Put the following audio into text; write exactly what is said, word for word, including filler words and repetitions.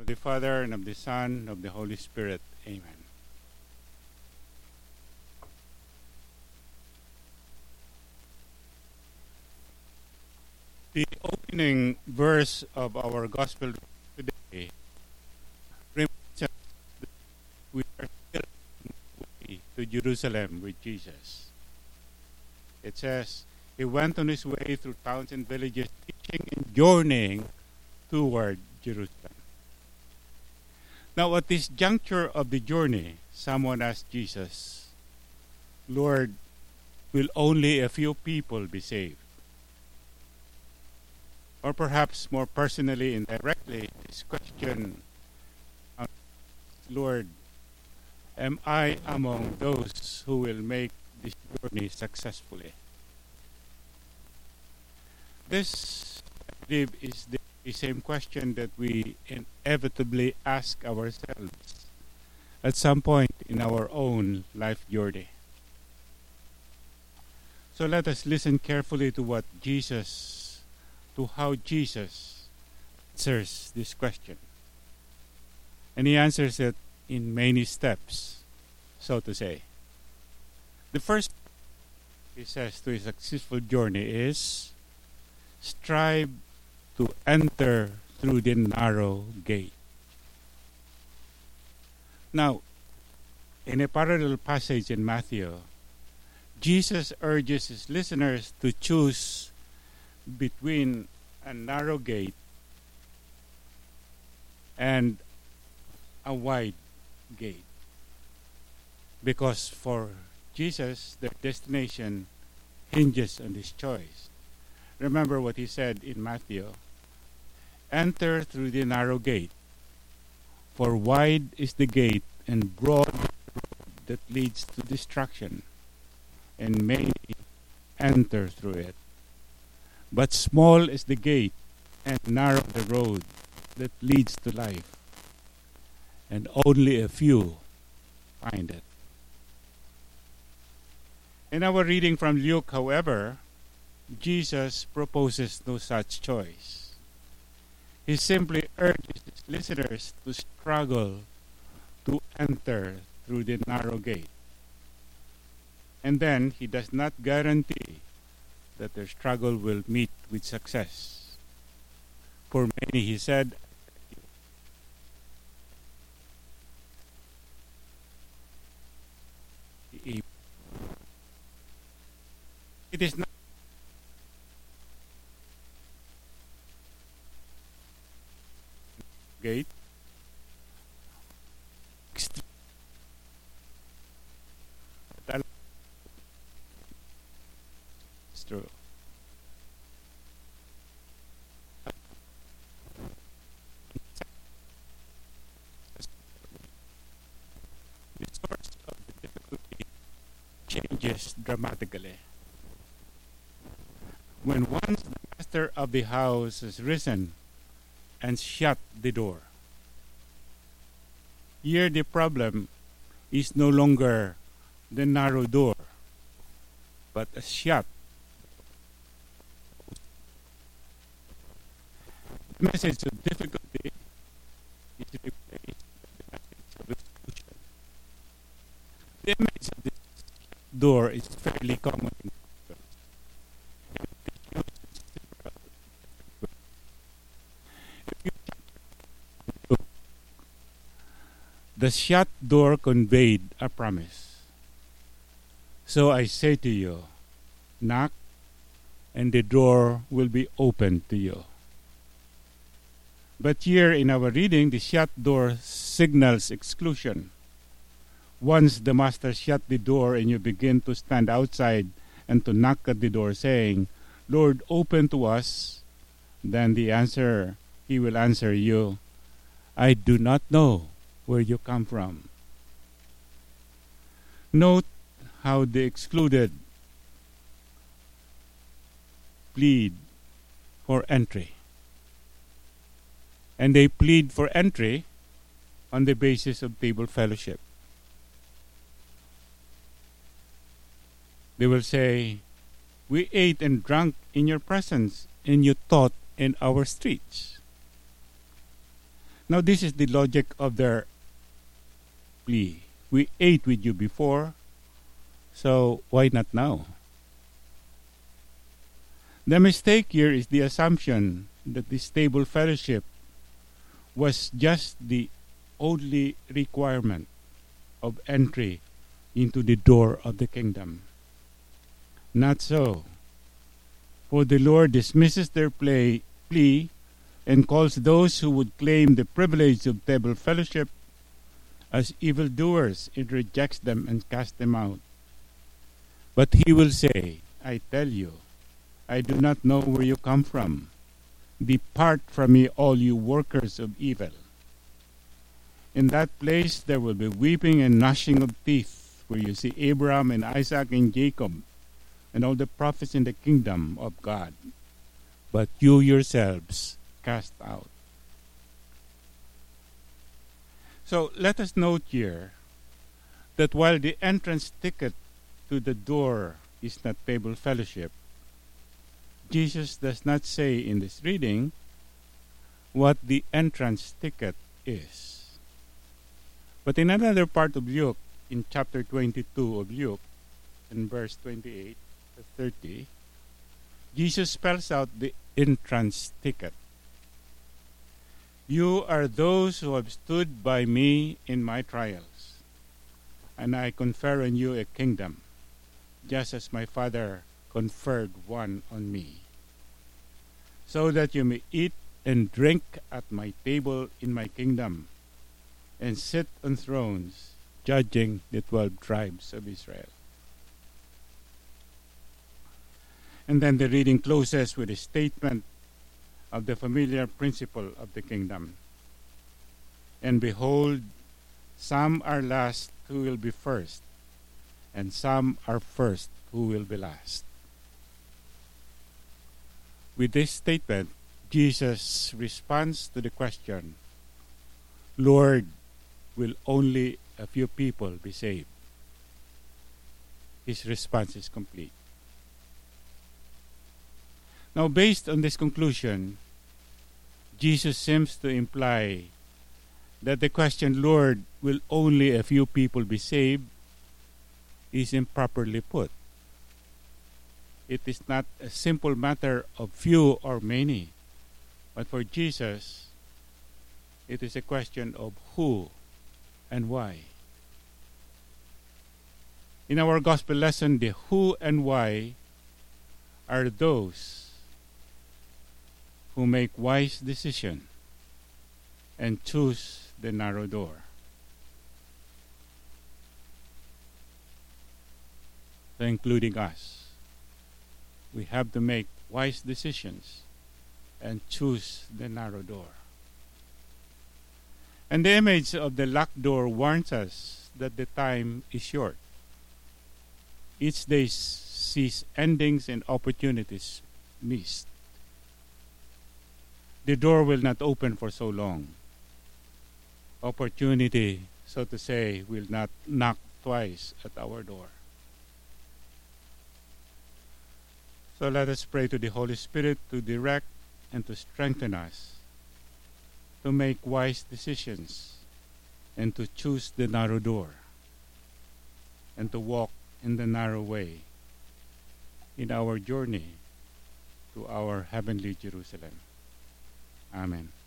the Father, and of the Son, and of the Holy Spirit. Amen. The opening verse of our Gospel today reminds us that we are still on the way to Jerusalem with Jesus. It says, He went on His way through towns and villages, teaching and journeying toward Jerusalem. Now, at this juncture of the journey, someone asked Jesus, Lord, will only a few people be saved? Or perhaps more personally and directly, this question, Lord, am I among those who will make this journey successfully? This, I believe, is the The same question that we inevitably ask ourselves at some point in our own life journey. So let us listen carefully to what Jesus, to how Jesus answers this question. And He answers it in many steps, so to say. The first He says to His successful journey is, strive to enter through the narrow gate. Now, in a parallel passage in Matthew, Jesus urges His listeners to choose between a narrow gate and a wide gate. Because for Jesus, their destination hinges on this choice. Remember what He said in Matthew, enter through the narrow gate, for wide is the gate and broad the road that leads to destruction, and many enter through it. But small is the gate and narrow the road that leads to life, and only a few find it. In our reading from Luke, however, Jesus proposes no such choice. He simply urges His listeners to struggle to enter through the narrow gate. And then He does not guarantee that their struggle will meet with success. For many, He said, it is not gate. It's true. The source of the difficulty changes dramatically. When once the master of the house has risen and shut the door, here the problem is no longer the narrow door, but a shut. The message of difficulty is replaced with the message of exclusion. The image of this door is fairly common in the shut door conveyed a promise. So I say to you, knock, and the door will be opened to you. But here in our reading, the shut door signals exclusion. Once the master shut the door and you begin to stand outside and to knock at the door saying, Lord, open to us, then the answer, He will answer you, I do not know where you come from. Note how the excluded plead for entry. And they plead for entry on the basis of table fellowship. They will say, we ate and drank in your presence, and you taught in our streets. Now, this is the logic of their plea. We ate with you before, so why not now? The mistake here is the assumption that this table fellowship was just the only requirement of entry into the door of the kingdom. Not so. For the Lord dismisses their play, plea and calls those who would claim the privilege of table fellowship as evildoers and rejects them and casts them out. But he will say, I tell you, I do not know where you come from. Depart from me, all you workers of evil. In that place there will be weeping and gnashing of teeth, where you see Abraham and Isaac and Jacob, and all the prophets in the kingdom of God. But you yourselves cast out. So let us note here that while the entrance ticket to the door is not table fellowship, Jesus does not say in this reading what the entrance ticket is. But in another part of Luke, in chapter twenty-two of Luke, in verse twenty-eight to thirty, Jesus spells out the entrance ticket. You are those who have stood by me in my trials, and I confer on you a kingdom, just as my Father conferred one on me, so that you may eat and drink at my table in my kingdom, and sit on thrones, judging the twelve tribes of Israel. And then the reading closes with a statement of the familiar principle of the kingdom. And behold, some are last who will be first, and some are first who will be last. With this statement, Jesus responds to the question, Lord, will only a few people be saved? His response is complete. Now, based on this conclusion, Jesus seems to imply that the question, Lord, will only a few people be saved, is improperly put. It is not a simple matter of few or many, but for Jesus, it is a question of who and why. In our gospel lesson, the who and why are those who make wise decision and choose the narrow door. So including us, we have to make wise decisions and choose the narrow door. And the image of the locked door warns us that the time is short. Each day sees endings and opportunities missed. The door will not open for so long. Opportunity, so to say, will not knock twice at our door. So let us pray to the Holy Spirit to direct and to strengthen us, to make wise decisions, and to choose the narrow door, and to walk in the narrow way in our journey to our heavenly Jerusalem. Amen.